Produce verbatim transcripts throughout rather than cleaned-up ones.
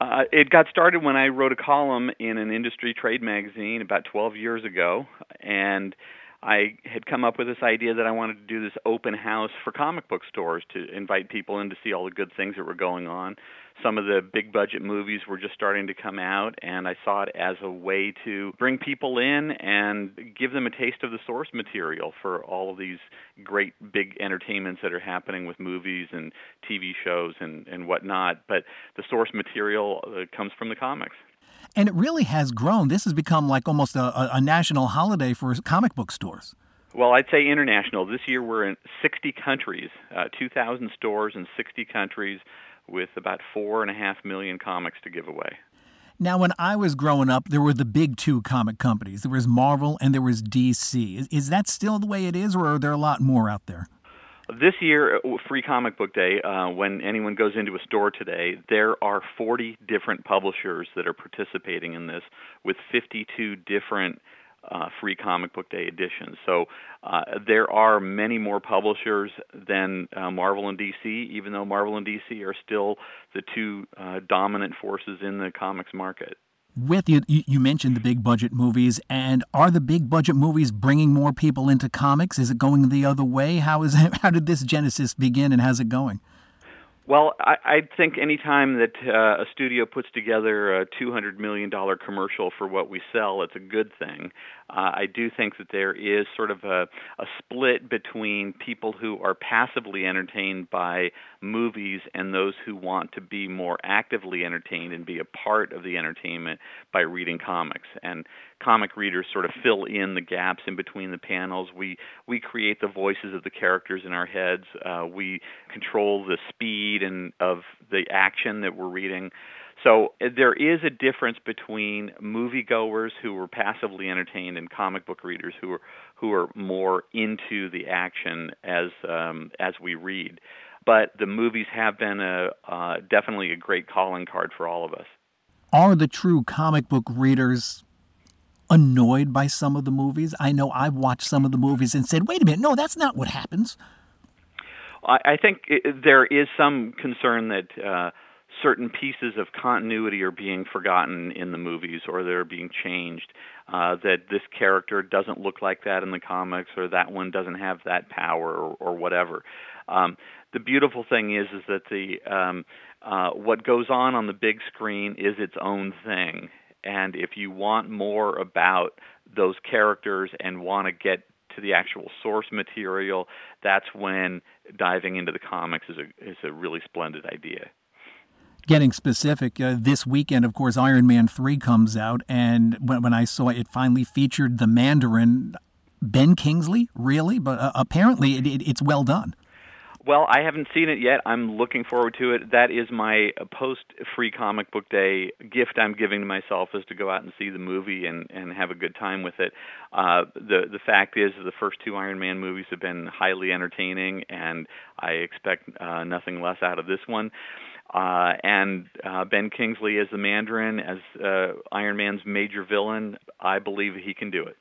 Uh, it got started when I wrote a column in an industry trade magazine about twelve years ago, and I had come up with this idea that I wanted to do this open house for comic book stores to invite people in to see all the good things that were going on. Some of the big budget movies were just starting to come out, and I saw it as a way to bring people in and give them a taste of the source material for all of these great big entertainments that are happening with movies and T V shows and, and whatnot. But the source material uh, comes from the comics. And it really has grown. This has become like almost a, a national holiday for comic book stores. Well, I'd say international. This year we're in sixty countries, uh, two thousand stores in sixty countries with about four and a half million comics to give away. Now, when I was growing up, there were the big two comic companies. There was Marvel and there was D C. Is, is that still the way it is, or are there a lot more out there? This year, Free Comic Book Day, uh, when anyone goes into a store today, there are forty different publishers that are participating in this with fifty-two different uh, Free Comic Book Day editions. So uh, there are many more publishers than uh, Marvel and D C, even though Marvel and D C are still the two uh, dominant forces in the comics market. With you, you mentioned the big budget movies, and are the big budget movies bringing more people into comics? Is it going the other way? How is how did this genesis begin, and how's it going? Well, I, I think any time that uh, a studio puts together a two hundred million dollars commercial for what we sell, it's a good thing. Uh, I do think that there is sort of a, a split between people who are passively entertained by movies and those who want to be more actively entertained and be a part of the entertainment by reading comics. And comic readers sort of fill in the gaps in between the panels. We we create the voices of the characters in our heads. Uh, we control the speed and of the action that we're reading. So there is a difference between moviegoers who are passively entertained and comic book readers who are who are more into the action as um, as we read. But the movies have been a uh, definitely a great calling card for all of us. Are the true comic book readers annoyed by some of the movies? I know I've watched some of the movies and said, wait a minute, no, that's not what happens. I, I think it, there is some concern that uh, certain pieces of continuity are being forgotten in the movies, or they're being changed, uh, that this character doesn't look like that in the comics, or that one doesn't have that power, or, or whatever. Um, the beautiful thing is is that the um, uh, what goes on on the big screen is its own thing. And if you want more about those characters and want to get to the actual source material, that's when diving into the comics is a is a really splendid idea. Getting specific, uh, this weekend, of course, Iron Man three comes out, and when, when I saw it finally featured the Mandarin, Ben Kingsley, really? But uh, apparently it, it, it's well done. Well, I haven't seen it yet. I'm looking forward to it. That is my post-Free Comic Book Day gift I'm giving to myself, is to go out and see the movie and, and have a good time with it. Uh, the the fact is the first two Iron Man movies have been highly entertaining, and I expect uh, nothing less out of this one. Uh, and uh, Ben Kingsley as the Mandarin, as uh, Iron Man's major villain, I believe he can do it.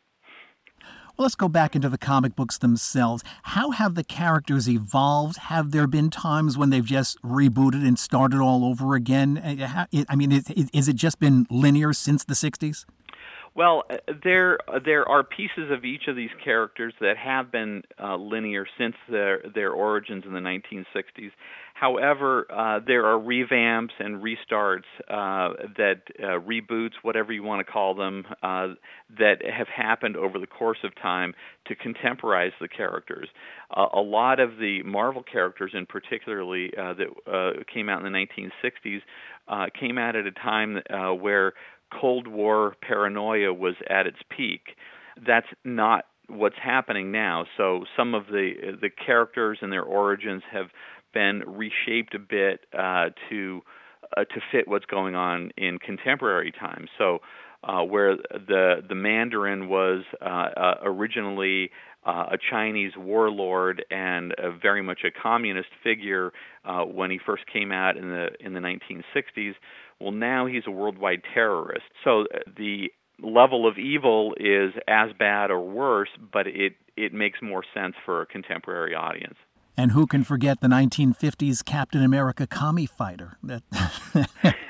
Well, let's go back into the comic books themselves. How have the characters evolved? Have there been times when they've just rebooted and started all over again? I mean, has it just been linear since the sixties? Well, there there are pieces of each of these characters that have been uh, linear since their their origins in the nineteen sixties. However, uh, there are revamps and restarts, uh, that uh, reboots, whatever you want to call them, uh, that have happened over the course of time to contemporize the characters. Uh, a lot of the Marvel characters, in particularly uh, that uh, came out in the nineteen sixties, uh, came out at a time uh, where Cold War paranoia was at its peak. That's not what's happening now. So some of the the characters and their origins have been reshaped a bit uh, to uh, to fit what's going on in contemporary times. So uh, where the the Mandarin was uh, uh, originally uh, a Chinese warlord and a very much a communist figure uh, when he first came out in the in the nineteen sixties. Well, now he's a worldwide terrorist. So the level of evil is as bad or worse, but it, it makes more sense for a contemporary audience. And who can forget the nineteen fifties Captain America commie fighter? That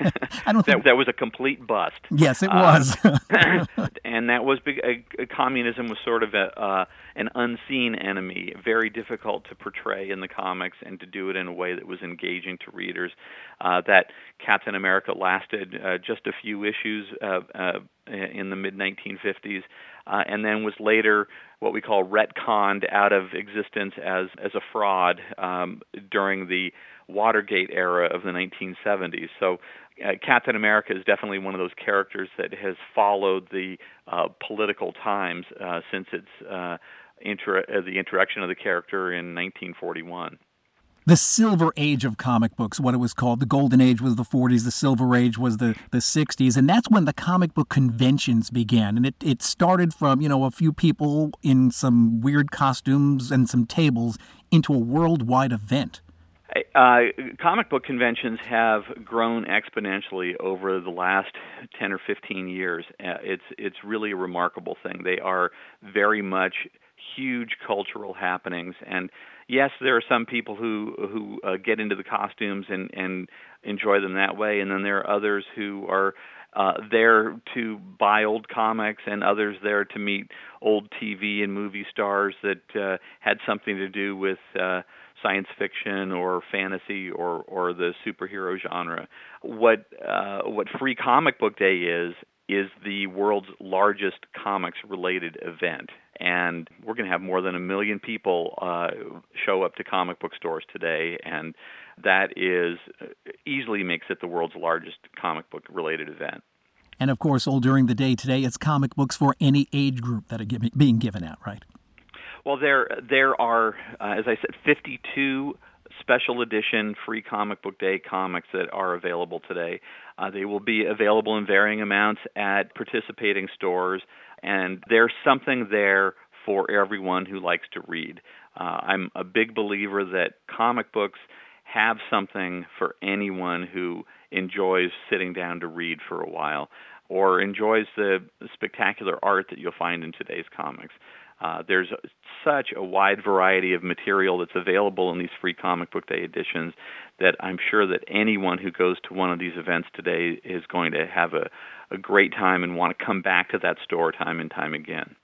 I don't think that that was a complete bust. Yes, it was. Uh, and that was big, uh, communism was sort of a, uh, an unseen enemy, very difficult to portray in the comics and to do it in a way that was engaging to readers. Uh, that Captain America lasted uh, just a few issues uh, uh, in the mid nineteen fifties, uh, and then was later what we call retconned out of existence as as a fraud um, during the Watergate era of the nineteen seventies. So uh, Captain America is definitely one of those characters that has followed the uh, political times uh, since its uh, inter- uh, the introduction of the character in nineteen forty-one. The Silver Age of comic books, what it was called. The Golden Age was the forties, the Silver Age was the, the sixties, and that's when the comic book conventions began. And it, it started from, you know, a few people in some weird costumes and some tables into a worldwide event. Uh, comic book conventions have grown exponentially over the last ten or fifteen years. Uh, it's it's really a remarkable thing. They are very much huge cultural happenings, and yes, there are some people who who uh, get into the costumes and, and enjoy them that way, and then there are others who are uh, there to buy old comics, and others there to meet old T V and movie stars that uh, had something to do with uh, science fiction or fantasy or, or the superhero genre. What uh, what Free Comic Book Day is is the world's largest comics-related event. And we're going to have more than a million people uh, show up to comic book stores today, and that is easily makes it the world's largest comic book-related event. And, of course, all during the day today, it's comic books for any age group that are giving, being given out, right? Well, there there are, uh, as I said, fifty-two special edition Free Comic Book Day comics that are available today. Uh, they will be available in varying amounts at participating stores, and there's something there for everyone who likes to read. Uh, I'm a big believer that comic books have something for anyone who enjoys sitting down to read for a while or enjoys the spectacular art that you'll find in today's comics. Uh, there's such a wide variety of material that's available in these Free Comic Book Day editions that I'm sure that anyone who goes to one of these events today is going to have a, a great time and want to come back to that store time and time again.